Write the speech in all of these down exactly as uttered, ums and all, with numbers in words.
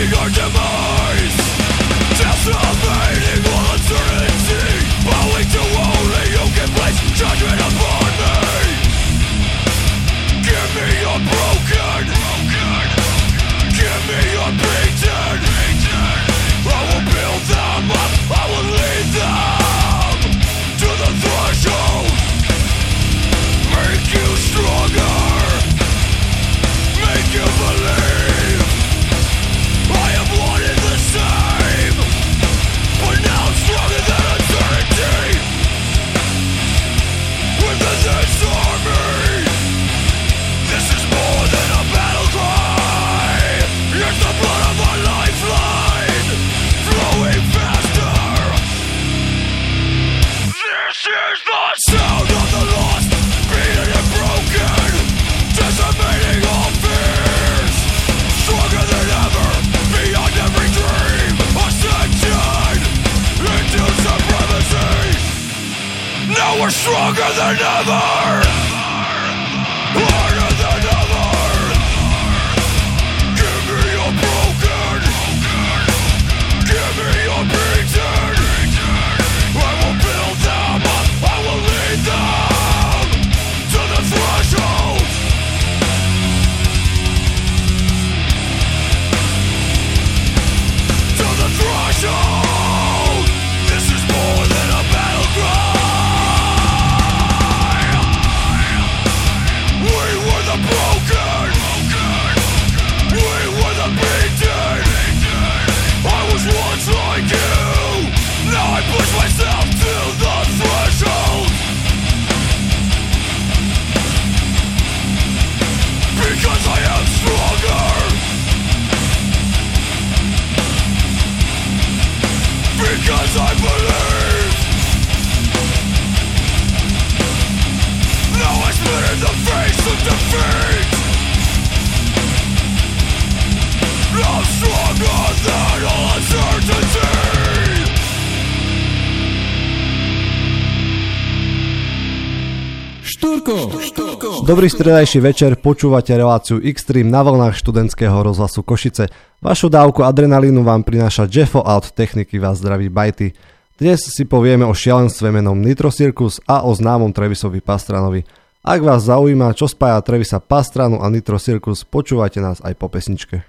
Dobrý stredajší večer, počúvate reláciu Xtreme na vlnách študentského rozhlasu Košice. Vašu dávku adrenalínu vám prináša Jeffo a od techniky vás zdraví Bajty. Dnes si povieme o šialenstve menom Nitro Circus a o známom Travisovi Pastranovi. Ak vás zaujíma, čo spája Travisa Pastranu a Nitro Circus, počúvajte nás aj po pesničke.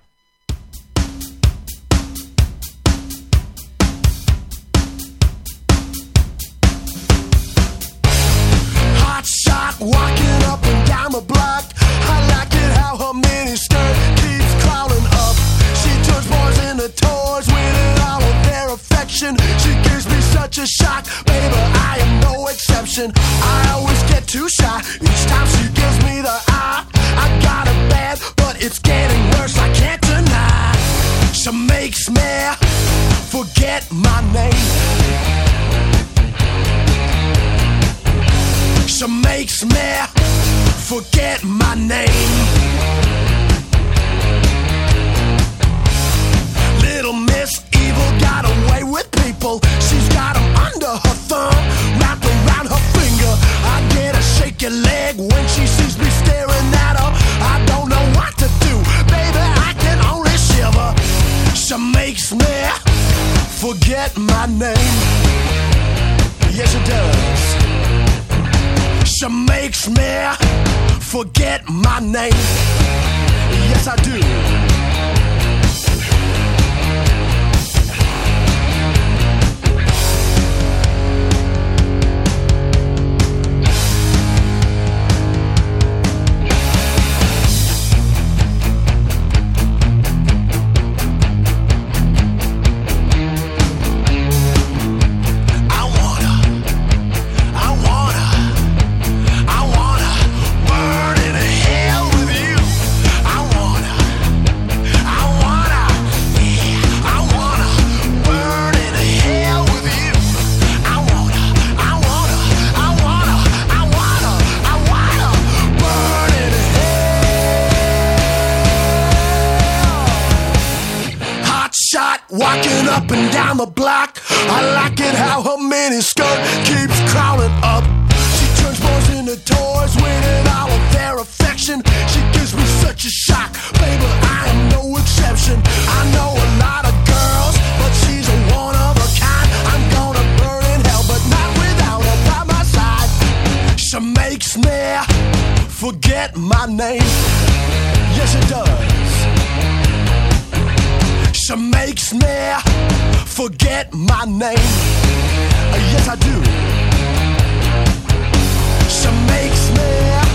Walking up and down the block, I like it how her mini skirt keeps crawling up. She turns boys into toys, winning all of their affection. She gives me such a shock, baby, I am no exception. I always get too shy each time she gives me the eye. I got it bad, but it's getting worse, I can't deny. She makes me forget my name. She makes me forget my name. Little Miss Evil got away with people. She's got them under her thumb, wrapped around her finger. I get a shaky leg when she sees me staring at her. I don't know what to do, baby, I can only shiver. She makes me forget my name. Yes, it does. She makes me forget my name. Yes, I do. Walking up and down the block, I like it how her mini skirt keeps crawling up. She turns boys into toys, winning all of their affection. She gives me such a shock, baby, I am no exception. I know a forget my name. Yes, it does. She makes me forget my name. Yes, I do. She makes me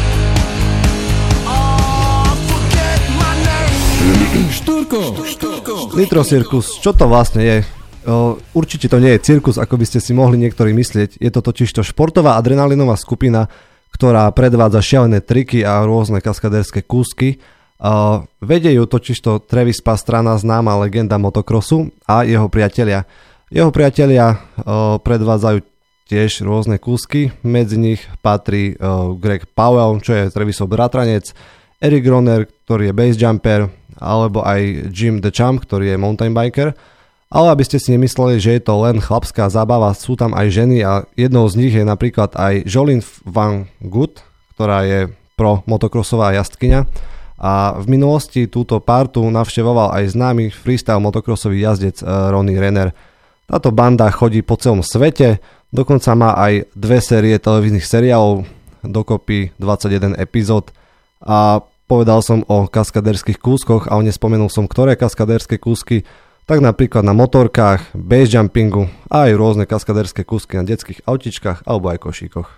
oh, forget my name. Štúrko, štúrko. Nitro Circus, čo to vlastne je? O, určite to nie je cirkus, ako by ste si mohli niektorí myslieť. Je to totižto športová adrenalinová skupina, ktorá predvádza šialené triky a rôzne kaskadérske kúsky. O, vedie ju totižto Travis Pastrana, známa legenda motocrossu, a jeho priatelia. Jeho priatelia o, predvádzajú tiež rôzne kúsky, medzi nich patrí o, Greg Powell, čo je Travisov bratranec, Eric Groner, ktorý je basejumper, alebo aj Jim the Champ, ktorý je mountain biker. Ale aby ste si nemysleli, že je to len chlapská zábava, sú tam aj ženy a jednou z nich je napríklad aj Jolene Van Gut, ktorá je pro motocrossová jazdkyňa, a v minulosti túto partu navštevoval aj známy freestyle motocrossový jazdec Ronnie Renner. Táto banda chodí po celom svete, dokonca má aj dve série televíznych seriálov, dokopy dvadsaťjeden epizód, a povedal som o kaskadérskych kúskoch, ale nespomenul som, ktoré kaskadérske kúsky. Tak napríklad na motorkách, basejumpingu a aj rôzne kaskadérske kúsky na detských autičkách alebo aj košíkoch.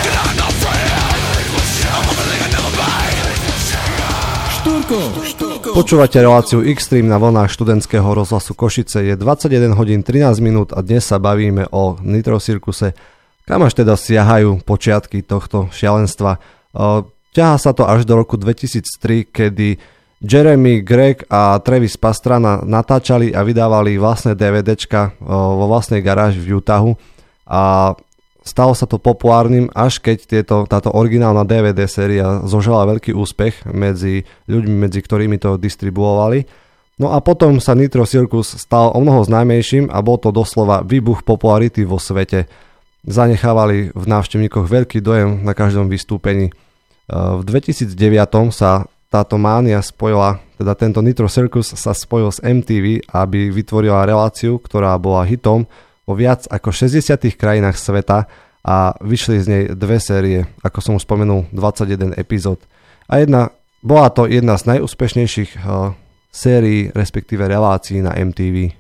Štúrko, štúrko. Počúvate reláciu Xtreme na vlnách študentského rozhlasu Košice. Je dvadsaťjeden hodín trinásť minút a dnes sa bavíme o Nitro Circuse. Kam až teda siahajú počiatky tohto šialenstva? Ťahá sa to až do roku dvetisíctri, kedy Jeremy, Greg a Travis Pastrana natáčali a vydávali vlastné DVDčka vo vlastnej garáži v Utahu a stalo sa to populárnym, až keď tieto, táto originálna dé vé dé séria zožala veľký úspech medzi ľuďmi, medzi ktorými to distribuovali. No a potom sa Nitro Circus stal omnoho známejším a bol to doslova výbuch popularity vo svete. Zanechávali v návštevníkoch veľký dojem na každom vystúpení. V dvetisícdeväť sa táto mánia spojila, teda tento Nitro Circus sa spojil s em té vé, aby vytvorila reláciu, ktorá bola hitom vo viac ako šesťdesiatich krajinách sveta a vyšli z nej dve série, ako som už spomenul, dvadsaťjeden epizód. A jedna, bola to jedna z najúspešnejších uh, sérií, respektíve relácií na em té vé.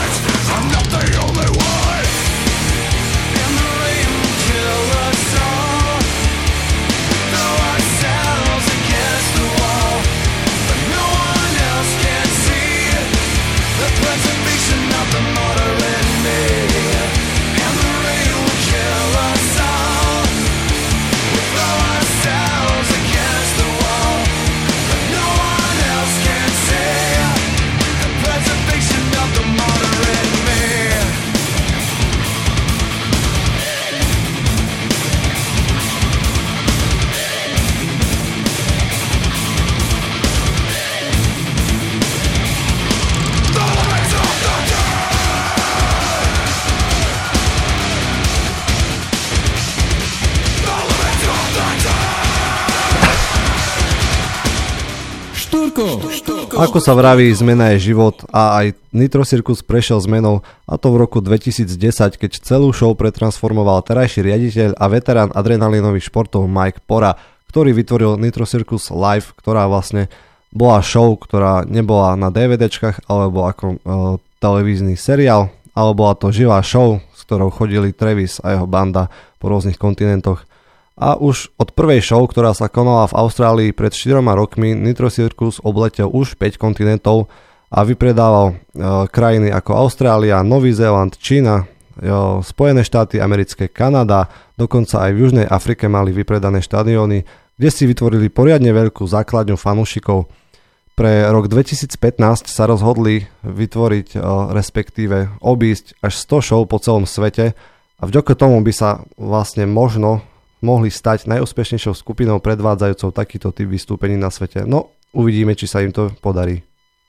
Ako sa vraví, zmena je život a aj Nitro Circus prešiel zmenou, a to v roku dvetisícdesať, keď celú show pretransformoval terajší riaditeľ a veterán adrenalinových športov Mike Pora, ktorý vytvoril Nitro Circus Live, ktorá vlastne bola show, ktorá nebola na DVDčkách alebo ako e, televízny seriál, ale bola to živá show, s ktorou chodili Travis a jeho banda po rôznych kontinentoch. A už od prvej show, ktorá sa konala v Austrálii pred štyroma rokmi, Nitro Circus obletel už päť kontinentov a vypredával e, krajiny ako Austrália, Nový Zéland, Čína, e, Spojené štáty americké, Kanada, dokonca aj v Južnej Afrike mali vypredané štadióny, kde si vytvorili poriadne veľkú základňu fanúšikov. Pre rok dvetisícpätnásť sa rozhodli vytvoriť, e, respektíve obísť až sto show po celom svete a vďaka tomu by sa vlastne možno mohli stať najúspešnejšou skupinou predvádzajúcou takýto typ vystúpení na svete. No, uvidíme, či sa im to podarí.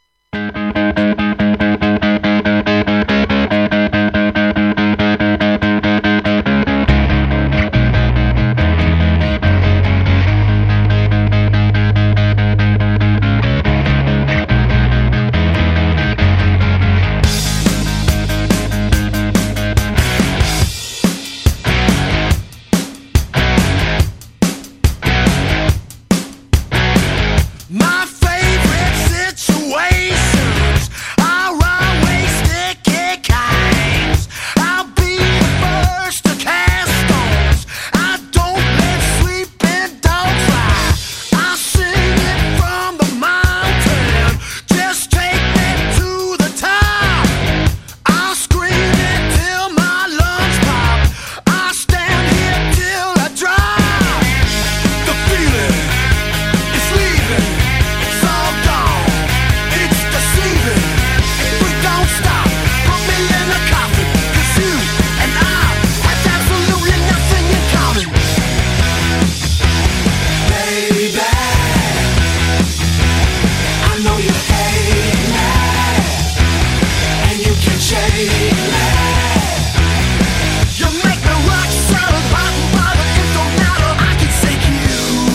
My favorite situations are always sticky kinds. I'll be the first to cast stones. I don't let sleeping dogs lie. I'll sing it from the mountain. Just take me to the top. I'll scream it till my lungs pop. I'll stand here till I drop. The feeling is leaving. It's all gone. It's deceiving. We don't stop. Put me in a coffin. 'Cause you and I have absolutely nothing in common. Baby, I know you hate me, and you can shake me. You make me rock solid, bottom, bottom, it don't matter. I can take you.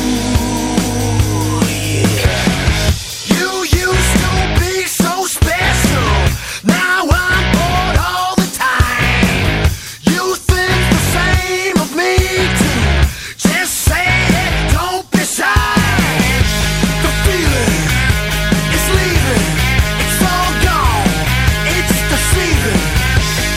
Yeah. You used to be so special. Now I'm bored all the time. You think the same of me too. Just say it, don't be shy. The feeling is leaving. It's all gone. It's deceiving.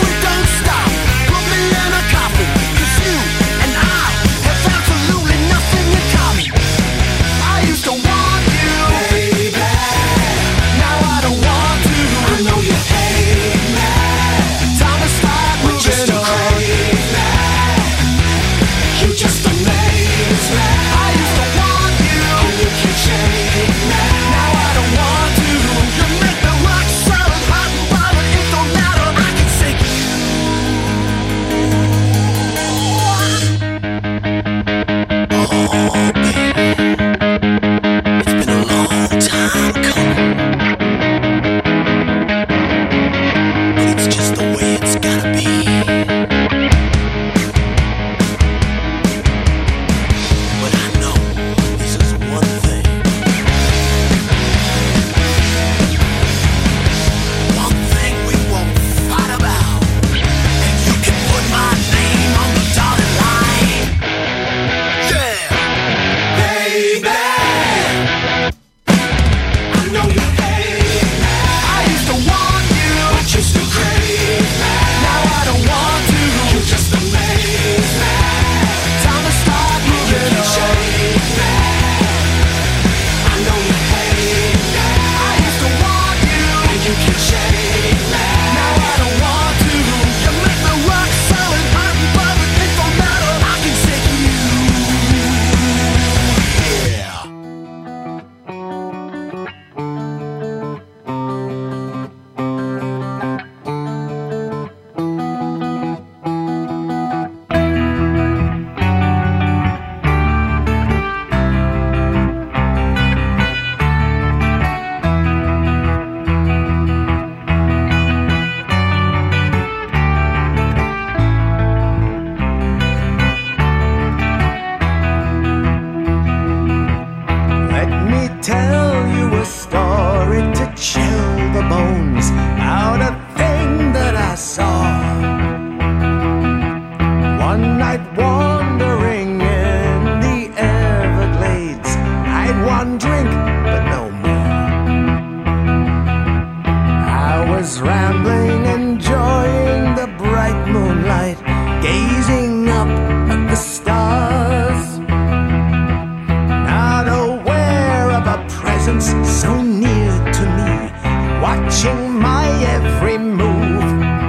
sparkling, enjoying the bright moonlight, gazing up at the stars, not aware of a presence so near to me, watching my every move.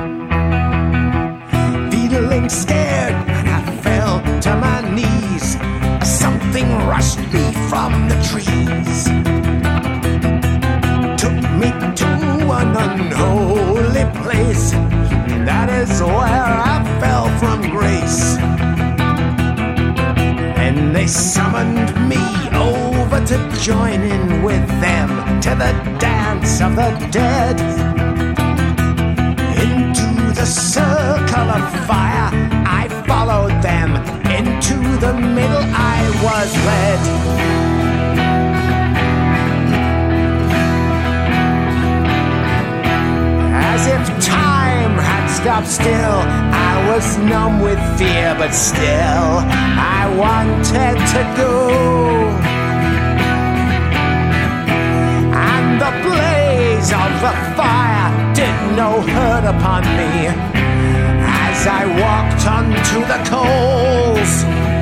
Feeling scared, and I fell to my knees. Something rushed me from the trees, took me to an unholy place. That is where I fell from grace. And they summoned me over to join in with them to the dance of the dead. Into the circle of fire I followed them, into the middle I was led. As if time had stopped still, I was numb with fear, but still I wanted to go. And the blaze of the fire did no hurt upon me as I walked onto the coals.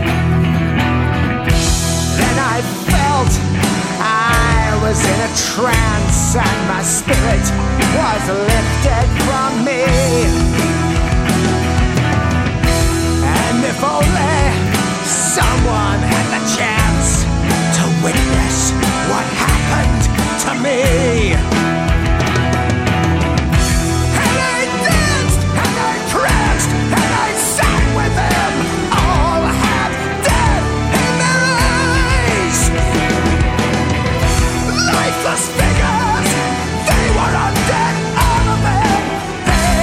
Then I felt I was in a trance, and my spirit was lifted from me. And if only someone had the chance to witness what happened to me. And I danced, and I pranced, and I sang with them, all half dead in their eyes. Lifeless figures, they were undead, all of them. They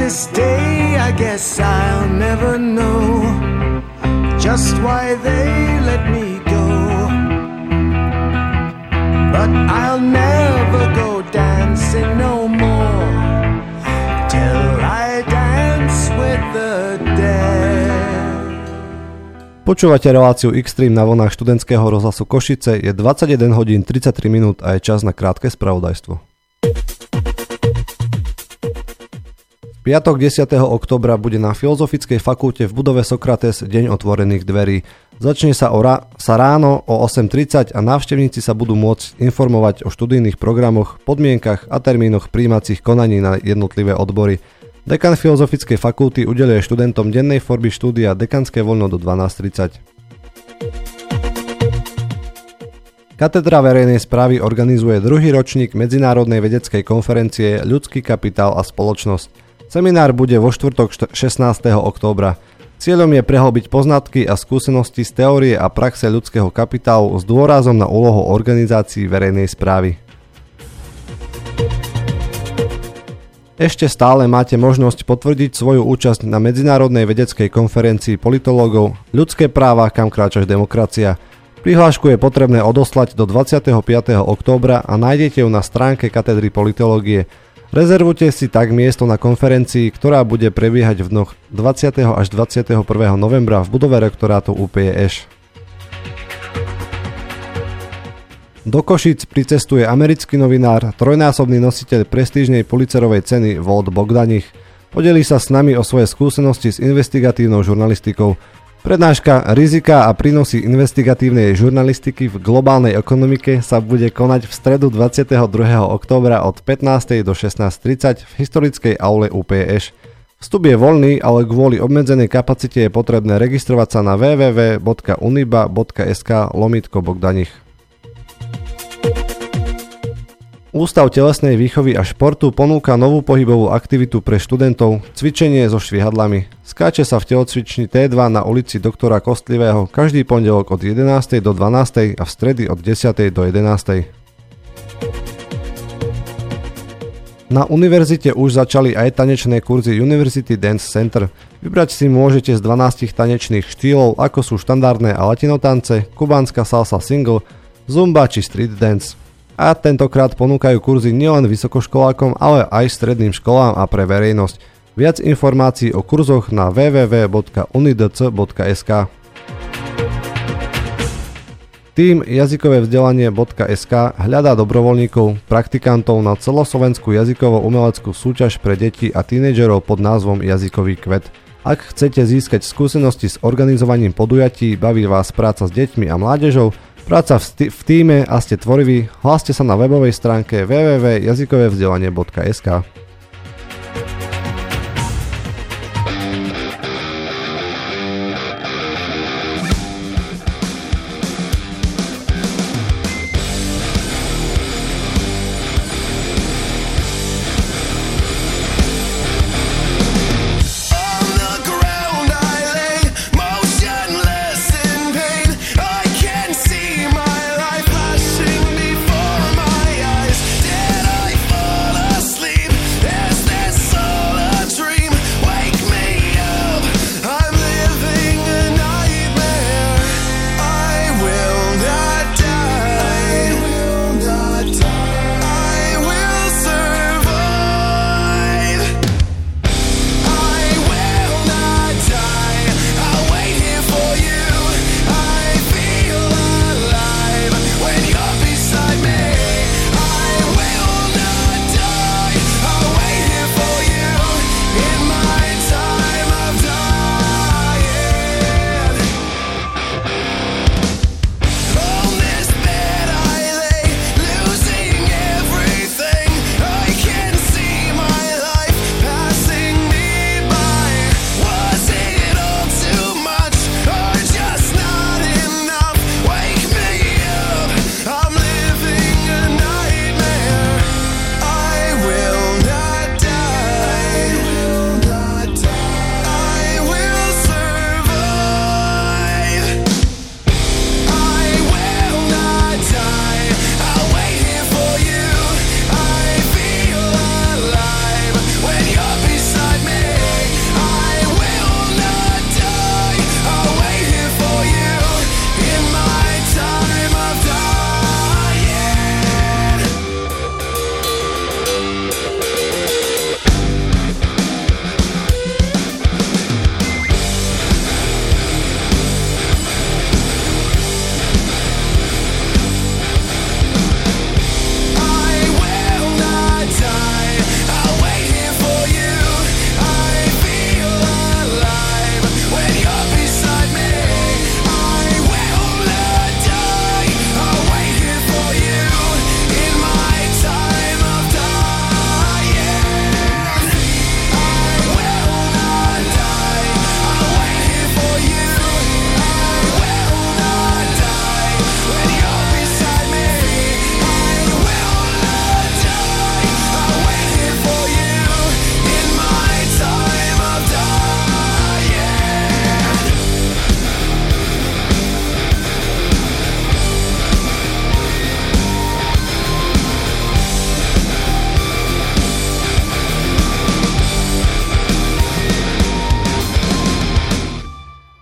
this day I guess I'll never know just why they let me go. But I'll never go dancing no more till I dance with the dead. Počúvate reláciu Xtreme na vlnách študentského rozhlasu Košice, je dvadsaťjeden hodín tridsaťtri minút a je čas na krátke spravodajstvo. V piatok desiateho októbra bude na Filozofickej fakulte v budove Sokrates deň otvorených dverí. Začne sa, o ra- sa ráno o osem tridsať a návštevníci sa budú môcť informovať o študijných programoch, podmienkach a termínoch prijímacích konaní na jednotlivé odbory. Dekan Filozofickej fakulty udeľuje študentom dennej formy štúdia dekanské voľno do dvanásť tridsať. Katedra verejnej správy organizuje druhý ročník Medzinárodnej vedeckej konferencie Ľudský kapitál a spoločnosť. Seminár bude vo štvrtok šestnásteho októbra. Cieľom je prehlbiť poznatky a skúsenosti z teórie a praxe ľudského kapitálu s dôrazom na úlohu organizácií verejnej správy. Ešte stále máte možnosť potvrdiť svoju účasť na Medzinárodnej vedeckej konferencii politológov Ľudské práva, kam kráča demokracia. Prihlášku je potrebné odoslať do dvadsiateho piateho októbra a nájdete ju na stránke katedry politológie. Rezervujte si tak miesto na konferencii, ktorá bude prebiehať v dňoch dvadsiateho až dvadsiateho prvého novembra v budove rektorátu ú pé é š. Do Košíc pricestuje americký novinár, trojnásobný nositeľ prestížnej Pulitzerovej ceny Walt Bogdanich. Podelí sa s nami o svoje skúsenosti s investigatívnou žurnalistikou. Prednáška Rizika a prínosy investigatívnej žurnalistiky v globálnej ekonomike sa bude konať v stredu dvadsiateho druhého októbra od pätnástej do šestnásť tridsať v historickej aule ú pé é š. Vstup je voľný, ale kvôli obmedzenej kapacite je potrebné registrovať sa na w w w bodka uniba bodka es ká lomítko Bogdanich. Ústav telesnej výchovy a športu ponúka novú pohybovú aktivitu pre študentov, cvičenie so švihadlami. Skáče sa v telocvični té dva na ulici doktora Kostlivého každý pondelok od jedenástej do dvanástej a v stredy od desiatej do jedenástej. Na univerzite už začali aj tanečné kurzy University Dance Center. Vybrať si môžete z dvanástich tanečných štýlov, ako sú štandardné a latinotance, kubánska salsa single, zumba či street dance. A tentokrát ponúkajú kurzy nielen vysokoškolákom, ale aj stredným školám a pre verejnosť. Viac informácií o kurzoch na w w w bodka unidc bodka es ká. Tým jazykové vzdelanie bodka es ká hľadá dobrovoľníkov, praktikantov na celoslovenskú jazykovo-umeleckú súťaž pre deti a tínedžerov pod názvom Jazykový kvet. Ak chcete získať skúsenosti s organizovaním podujatí, baví vás práca s deťmi a mládežou, práca v, sti- v tíme a ste tvoriví, hláste sa na webovej stránke w w w bodka jazykové vzdelanie bodka es ká. Did I fall asleep?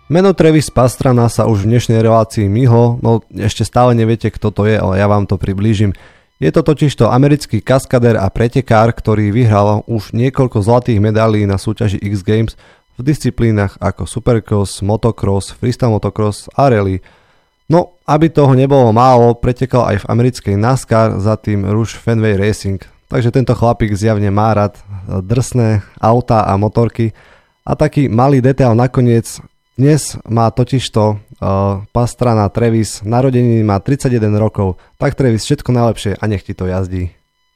Meno Travis Pastrana sa už v dnešnej relácii myhlo, no ešte stále neviete, kto to je, ale ja vám to priblížim. Je to totižto americký kaskadér a pretekár, ktorý vyhral už niekoľko zlatých medailí na súťaži X Games v disciplínach ako Supercross, Motocross, Freestyle Motocross a Rally. No, aby toho nebolo málo, pretekal aj v americkej NASCAR za tým Roush Fenway Racing. Takže tento chlapík zjavne má rád drsné autá a motorky. A taký malý detail nakoniec, dnes má totižto uh, Pastrana Travis, narodeniny má tridsaťjeden rokov, tak Travis, všetko najlepšie a nech ti to jazdí.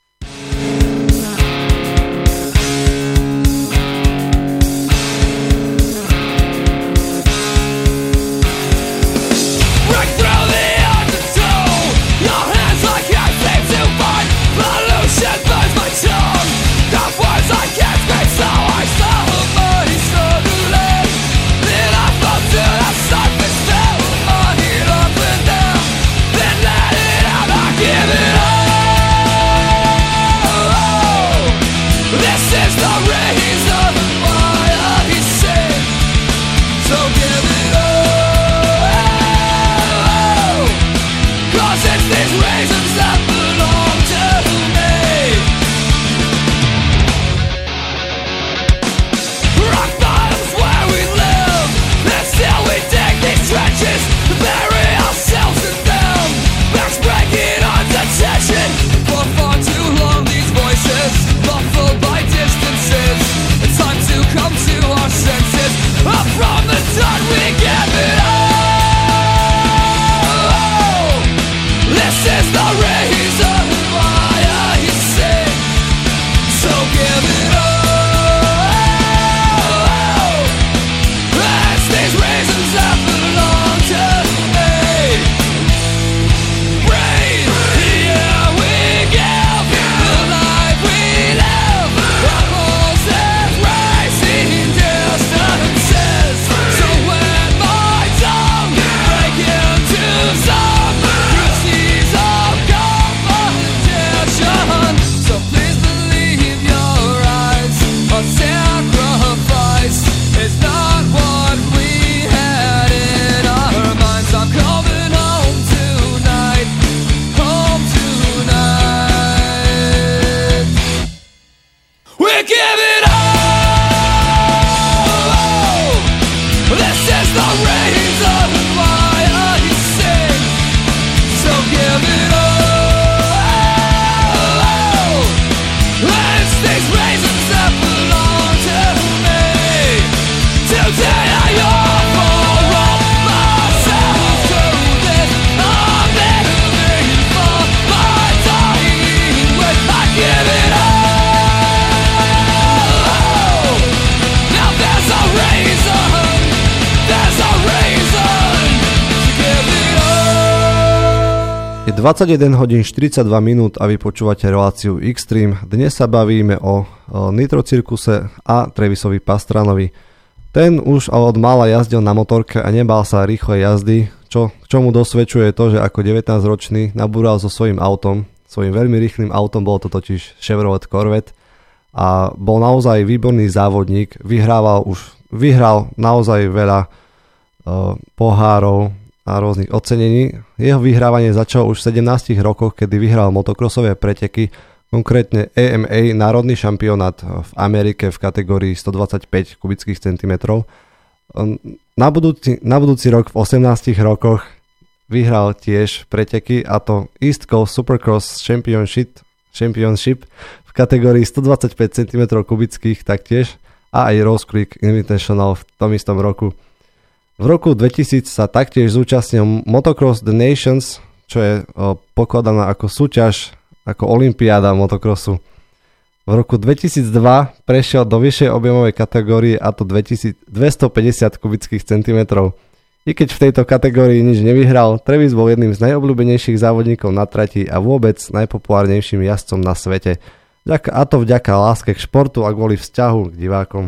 dvadsaťjeden hodín štyridsaťdva minút a vy počúvate reláciu Xtreme. Dnes sa bavíme o, o Nitro Cirkuse a Travisovi Pastranovi. Ten už od mála jazdil na motorke a nebal sa rýchlej jazdy, čo, čo mu dosvedčuje to, že ako devätnásťročný nabúral so svojím autom, svojím veľmi rýchlym autom, bol to totiž Chevrolet Corvette a bol naozaj výborný závodník, vyhrával už, vyhral naozaj veľa uh, pohárov a rôznych ocenení. Jeho vyhrávanie začalo už v sedemnástich rokoch, kedy vyhral motocrossové preteky, konkrétne á em á, národný šampionát v Amerike v kategórii stodvadsaťpäť kubických centimetrov. Na budúci, na budúci rok v osemnástich rokoch vyhral tiež preteky, a to East Coast Supercross Championship, Championship v kategórii stodvadsaťpäť centimetrov kubických taktiež a aj Rose Creek Invitational v tom istom roku. V roku dvetisíc sa taktiež zúčastnil Motocross The Nations, čo je o, pokladaná ako súťaž, ako olympiáda motocrossu. V roku dvetisícdva prešiel do vyššej objemovej kategórie, a to dvestopäťdesiat kubických centimetrov. I keď v tejto kategórii nič nevyhral, Travis bol jedným z najobľúbenejších závodníkov na trati a vôbec najpopulárnejším jazdcom na svete. A to vďaka láske k športu a kvôli vzťahu k divákom.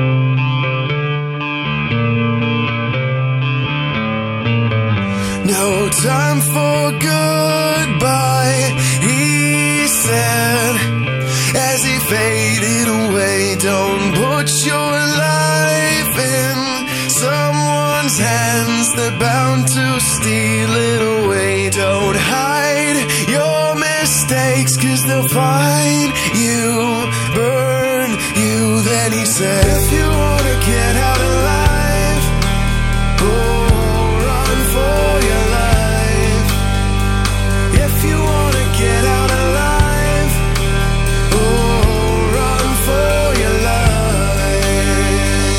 No no time for goodbye, he said, as he faded away. Don't put your life in someone's hands, they're bound to steal it away. Don't hide your mistakes, cause they'll find you, burn you. Then he said, if you wanna get out alive, oh, run for your life. If you wanna get out alive, oh, run for your life.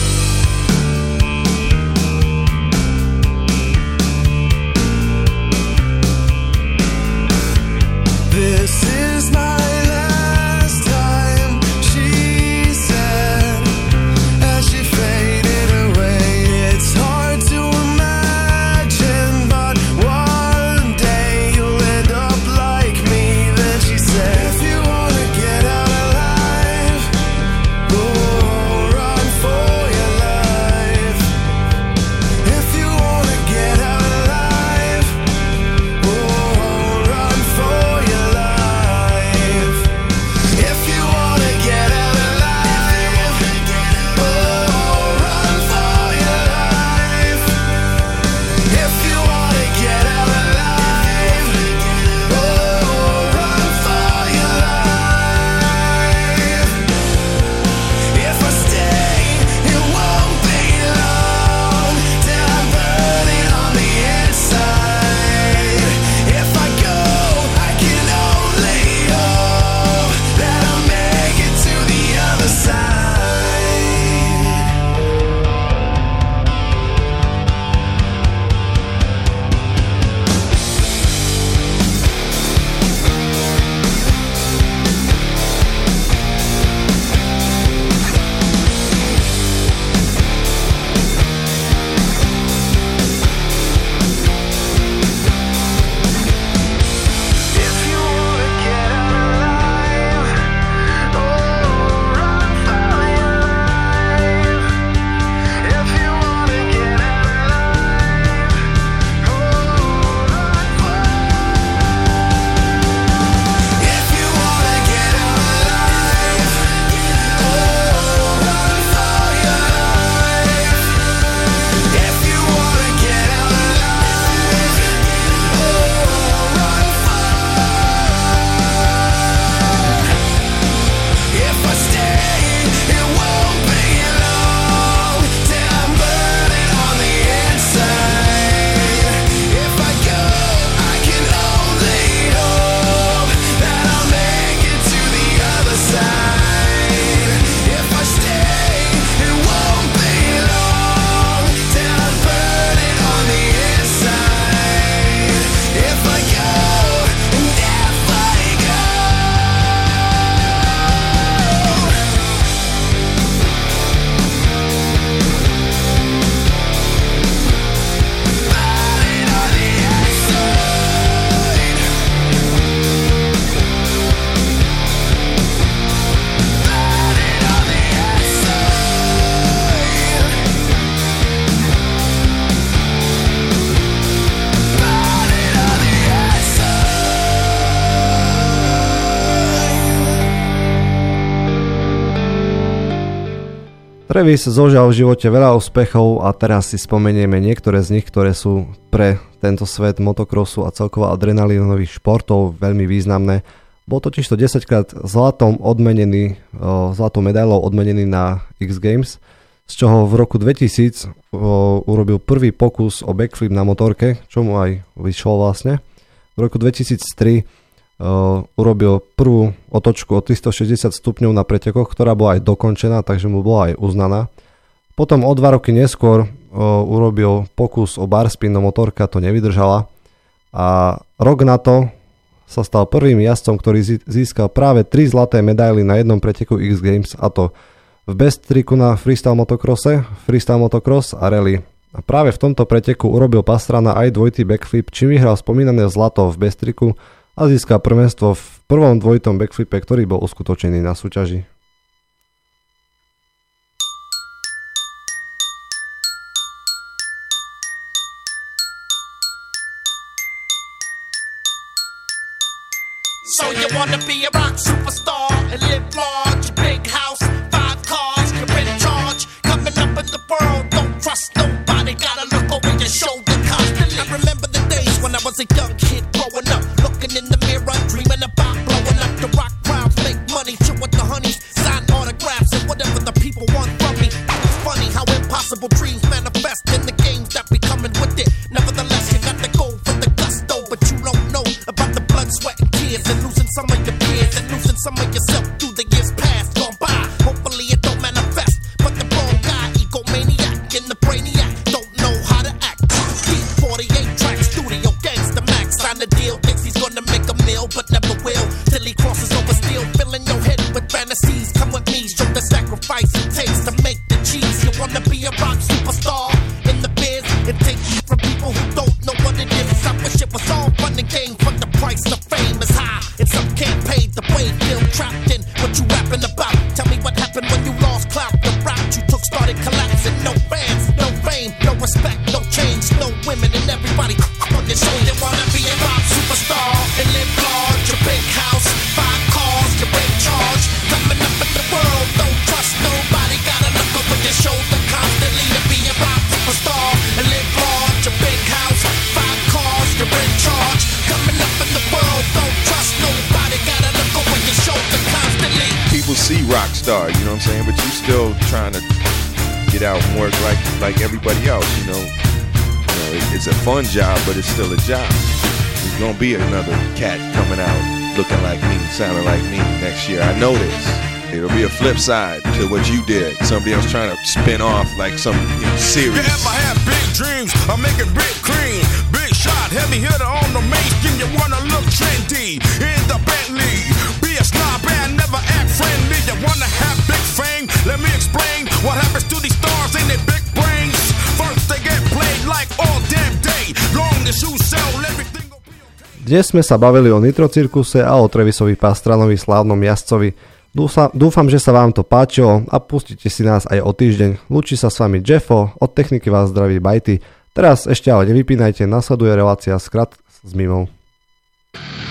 This is my last time, she said, as she faded away. It's hard to imagine, but one day you'll end up like me. Then she said, if you wanna get out alive, oh, run for your life. If you wanna get out alive, oh, run for your life. If you wanna get out alive, oh, run for your life. If you wanna get out alive, oh, run for your life. If I stay, it won't be long till I'm burning on the inside. If I go, I can only hope that I'll make it to the other side. If you wanna get out alive, oh, run for your life. If you wanna get out alive, oh, run for. If you wanna get out alive, oh, run for your life. If you wanna get out alive, oh, run for. If I stay, it won't be long till I'm burning on the inside. If I go, I can only hope that I'll make it to the other side. If I stay, it won't be long till I'm burning on the inside. If I go, and if I go. Burning on the inside. Burning on the inside. Burning on the inside. Travis zožal v živote veľa úspechov a teraz si spomenieme niektoré z nich, ktoré sú pre tento svet motokrosu a celkovo adrenalínových športov veľmi významné. Bol totižto desaťkrát zlatom odmenený, o, zlatou medailou odmenený na X Games, z čoho v roku dvetisíc o, urobil prvý pokus o backflip na motorke, čo mu aj vyšlo vlastne. V roku dvetisíctri o, urobil prvú otočku o tristošesťdesiat stupňov na pretekoch, ktorá bola aj dokončená, takže mu bola aj uznaná. Potom o dva roky neskôr o, urobil pokus o barspin, no motorka to nevydržala a rok na to sa stal prvým jazdcom, ktorý získal práve tri zlaté medaily na jednom preteku X Games, a to v best tricku na freestyle motocrosse, freestyle motocross a rally. A práve v tomto preteku urobil Pastrana aj dvojitý backflip, čím vyhral spomínané zlato v best tricku a získal prvenstvo v prvom dvojitom backflipe, ktorý bol uskutočnený na súťaži. So you wanna be a rock superstar and live large, big house, five cars, you're in charge. Coming up in the world, don't trust nobody, gotta look over your shoulder constantly. I remember the days when I was a young kid growing up, looking in the mirror, dreaming about blowing up. The rock crowds make money, chill with the honeys, sign autographs and whatever the people want from me. It's funny how impossible dreams manifest in the games that be coming with it. Nevertheless, you got to go for the gusto, but you don't know about the blood, sweat, and tears, and losing some of your peers, and losing some of yourself through the years past gone by. Hopefully it don't manifest, but the wrong guy, egomaniac, and the brainiac don't know how to act. Deep forty-eight tracks, studio gangsta max, sign the deal, thinks he's gonna make a meal, but never will, till he crosses over steel, filling your head with fantasies. Come with me, show the sacrifice it takes to make the cheese. You wanna be a rock superstar in the biz, and take shit from people who don't know what it is. I wish it was all fun and games, but the price of fame is high, and some can't pay the way. Feel trapped in what you rapping about. Tell me what happened when you lost clout. The route you took started collapsing. No fans, no fame, no respect, no change, no women, and everybody on your show. You wanna be a rock superstar and live large, a big house, five cars, you're in charge. Coming up in the world, don't trust nobody, gotta look over your shoulder constantly to be a rock superstar and live large, a big house, five cars, you're in charge. Coming up in the world, don't trust nobody, gotta look over your shoulder constantly. People see rock star, you know what I'm saying, but you still trying to get out and work like like everybody else, you know. You know, it, it's a fun job, but it's still a job. There's gonna be another cat coming out looking like me, sounding like me next year. I know this. It'll be a flip side to what you did. Somebody else trying to spin off like some, you know, series. You ever have big dreams of making big cream? Big shot, heavy hitter on the mainstream. You wanna look trendy in the Bentley. Be a snob and never act friendly. You wanna have big fame? Let me explain what happens to these stars in their big brains. First they get played like all damn day. Long as you sell everything. Dnes sme sa bavili o nitrocirkuse a o Travisovi Pastranovi, slávnom jazdcovi. Dúfam, že sa vám to páčilo a pustite si nás aj o týždeň. Lúči sa s vami Jeffo, od techniky vás zdraví Bajty. Teraz ešte ale nevypínajte, nasleduje relácia Skrat s Mimou.